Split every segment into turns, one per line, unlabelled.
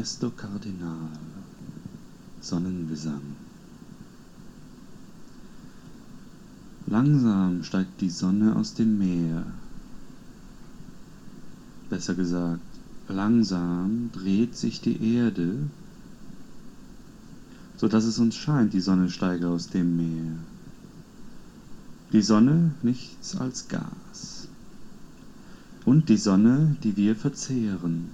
Sesto Kardinal, Sonnengesang. Langsam steigt die Sonne aus dem Meer. Besser gesagt, langsam dreht sich die Erde, so dass es uns scheint, die Sonne steige aus dem Meer. Die Sonne nichts als Gas. Und die Sonne, die wir verzehren.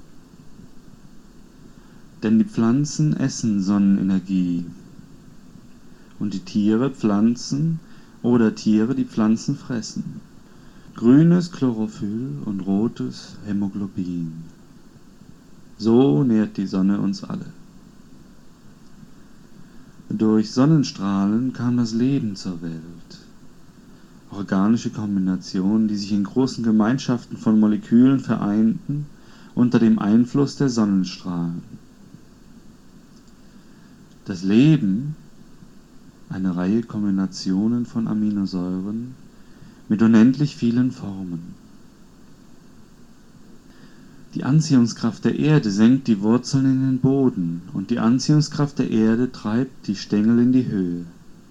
Denn die Pflanzen essen Sonnenenergie. Und die Tiere Pflanzen oder Tiere, die Pflanzen fressen. Grünes Chlorophyll und rotes Hämoglobin. So nährt die Sonne uns alle. Durch Sonnenstrahlen kam das Leben zur Welt. Organische Kombinationen, die sich in großen Gemeinschaften von Molekülen vereinten unter dem Einfluss der Sonnenstrahlen. Das Leben, eine Reihe Kombinationen von Aminosäuren mit unendlich vielen Formen. Die Anziehungskraft der Erde senkt die Wurzeln in den Boden und die Anziehungskraft der Erde treibt die Stängel in die Höhe.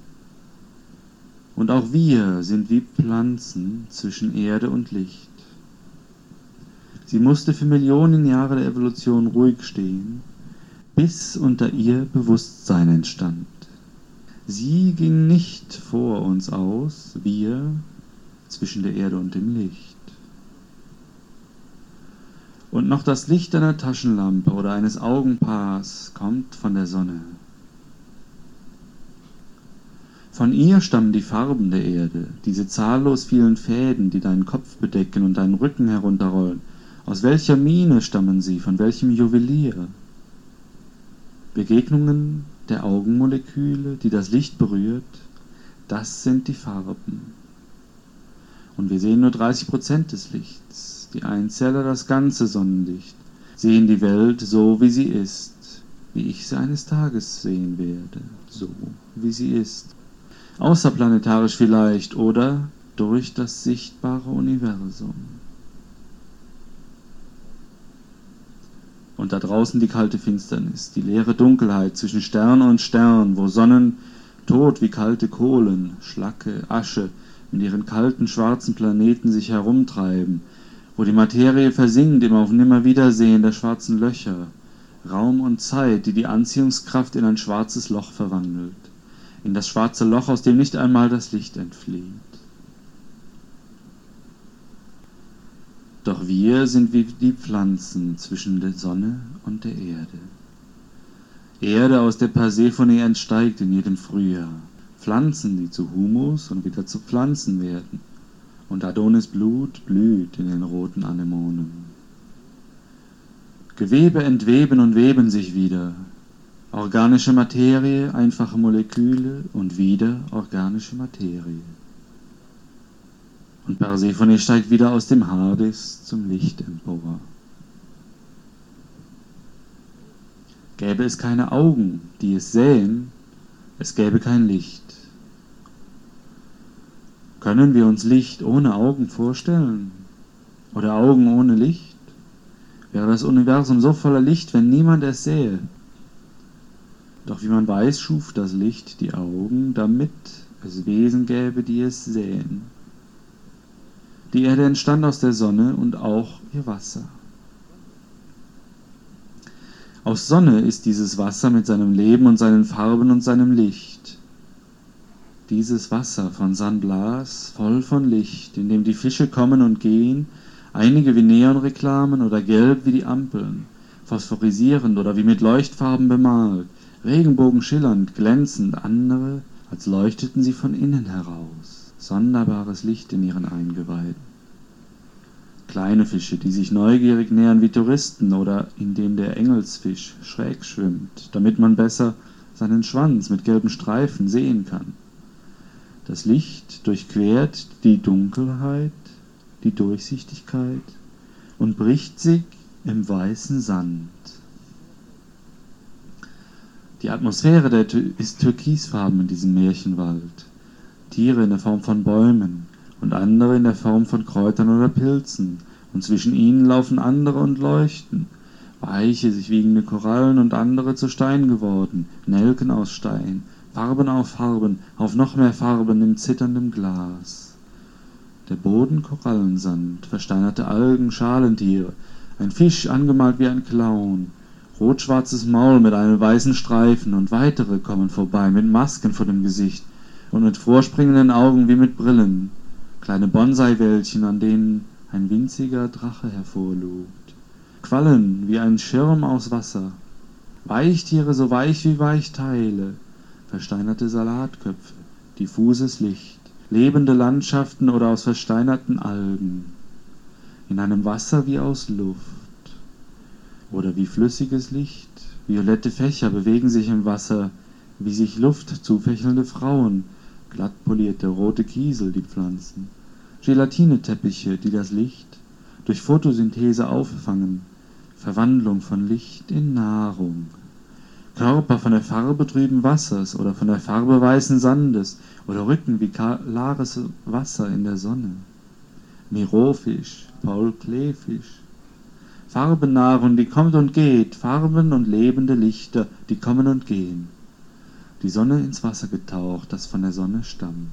Und auch wir sind wie Pflanzen zwischen Erde und Licht. Sie musste für Millionen Jahre der Evolution ruhig stehen, bis unter ihr Bewusstsein entstand. Sie ging nicht vor uns aus, wir zwischen der Erde und dem Licht. Und noch das Licht einer Taschenlampe oder eines Augenpaars kommt von der Sonne. Von ihr stammen die Farben der Erde, diese zahllos vielen Fäden, die deinen Kopf bedecken und deinen Rücken herunterrollen. Aus welcher Mine stammen sie, von welchem Juwelier? Begegnungen der Augenmoleküle, die das Licht berührt, das sind die Farben. Und wir sehen nur 30% des Lichts, die Einzeller das ganze Sonnenlicht, sehen die Welt so, wie sie ist, wie ich sie eines Tages sehen werde, so, wie sie ist. Außerplanetarisch vielleicht oder durch das sichtbare Universum. Und da draußen die kalte Finsternis, die leere Dunkelheit zwischen Stern und Stern, wo Sonnen tot wie kalte Kohlen, Schlacke, Asche mit ihren kalten schwarzen Planeten sich herumtreiben, wo die Materie versinkt im Auf Nimmerwiedersehen der schwarzen Löcher, Raum und Zeit, die die Anziehungskraft in ein schwarzes Loch verwandelt, in das schwarze Loch, aus dem nicht einmal das Licht entflieht. Doch wir sind wie die Pflanzen zwischen der Sonne und der Erde. Erde, aus der Persephone entsteigt in jedem Frühjahr. Pflanzen, die zu Humus und wieder zu Pflanzen werden. Und Adonis Blut blüht in den roten Anemonen. Gewebe entweben und weben sich wieder. Organische Materie, einfache Moleküle und wieder organische Materie. Und Persephone steigt wieder aus dem Hades zum Licht empor. Gäbe es keine Augen, die es sähen, es gäbe kein Licht. Können wir uns Licht ohne Augen vorstellen? Oder Augen ohne Licht? Wäre das Universum so voller Licht, wenn niemand es sähe? Doch wie man weiß, schuf das Licht die Augen, damit es Wesen gäbe, die es sähen. Die Erde entstand aus der Sonne und auch ihr Wasser. Aus Sonne ist dieses Wasser mit seinem Leben und seinen Farben und seinem Licht. Dieses Wasser von San Blas, voll von Licht, in dem die Fische kommen und gehen, einige wie Neonreklamen oder gelb wie die Ampeln, phosphorisierend oder wie mit Leuchtfarben bemalt, Regenbogen schillernd, glänzend, andere, als leuchteten sie von innen heraus. Sonderbares Licht in ihren Eingeweiden. Kleine Fische, die sich neugierig nähern wie Touristen oder in dem der Engelsfisch schräg schwimmt, damit man besser seinen Schwanz mit gelben Streifen sehen kann. Das Licht durchquert die Dunkelheit, die Durchsichtigkeit und bricht sich im weißen Sand. Die Atmosphäre ist türkisfarben in diesem Märchenwald. Tiere in der Form von Bäumen und andere in der Form von Kräutern oder Pilzen, und zwischen ihnen laufen andere und leuchten, weiche, sich wiegende Korallen und andere zu Stein geworden, Nelken aus Stein, Farben auf noch mehr Farben im zitternden Glas. Der Boden Korallensand, versteinerte Algen, Schalentiere, ein Fisch angemalt wie ein Clown, rot-schwarzes Maul mit einem weißen Streifen und weitere kommen vorbei mit Masken vor dem Gesicht und mit vorspringenden Augen wie mit Brillen, kleine Bonsai-Wäldchen, an denen ein winziger Drache hervorlugt, Quallen wie ein Schirm aus Wasser, Weichtiere so weich wie Weichteile, versteinerte Salatköpfe, diffuses Licht, lebende Landschaften oder aus versteinerten Algen, in einem Wasser wie aus Luft oder wie flüssiges Licht, violette Fächer bewegen sich im Wasser, wie sich Luft zufächelnde Frauen, glatt polierte rote Kiesel die Pflanzen, Gelatineteppiche, die das Licht durch Photosynthese auffangen, Verwandlung von Licht in Nahrung, Körper von der Farbe trüben Wassers oder von der Farbe weißen Sandes oder Rücken wie klares Wasser in der Sonne, Mirofisch, Paul Kleefisch, Farbennahrung, die kommt und geht, Farben und lebende Lichter, die kommen und gehen, die Sonne ins Wasser getaucht, das von der Sonne stammt.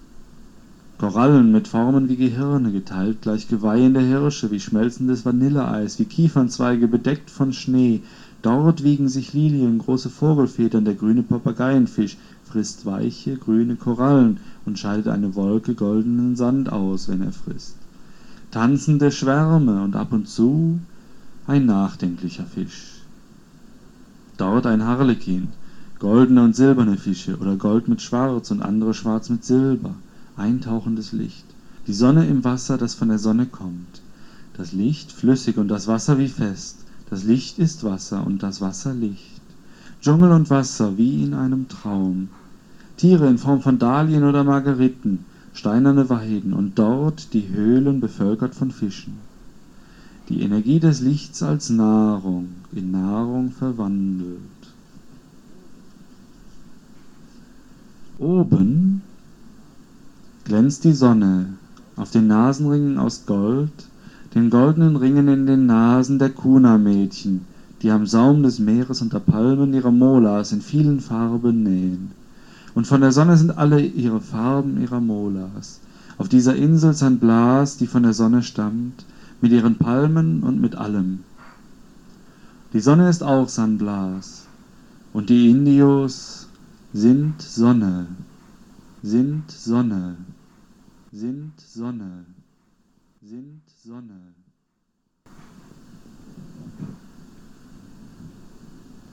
Korallen mit Formen wie Gehirne, geteilt gleich Geweihen der Hirsche, wie schmelzendes Vanilleeis, wie Kiefernzweige bedeckt von Schnee. Dort wiegen sich Lilien, große Vogelfedern, der grüne Papageienfisch frisst weiche, grüne Korallen und scheidet eine Wolke goldenen Sand aus, wenn er frisst. Tanzende Schwärme und ab und zu ein nachdenklicher Fisch. Dort ein Harlekin, goldene und silberne Fische oder Gold mit Schwarz und andere Schwarz mit Silber, eintauchendes Licht, die Sonne im Wasser, das von der Sonne kommt, das Licht flüssig und das Wasser wie fest, das Licht ist Wasser und das Wasser Licht, Dschungel und Wasser wie in einem Traum, Tiere in Form von Dahlien oder Margeriten, steinerne Weiden und dort die Höhlen bevölkert von Fischen. Die Energie des Lichts als Nahrung, in Nahrung verwandelt. Oben glänzt die Sonne auf den Nasenringen aus Gold, den goldenen Ringen in den Nasen der Kuna-Mädchen, die am Saum des Meeres unter Palmen ihre Molars in vielen Farben nähen. Und von der Sonne sind alle ihre Farben ihrer Molars. Auf dieser Insel San Blas, die von der Sonne stammt, mit ihren Palmen und mit allem. Die Sonne ist auch San Blas. Und die Indios sind Sonne, sind Sonne, sind Sonne, sind Sonne.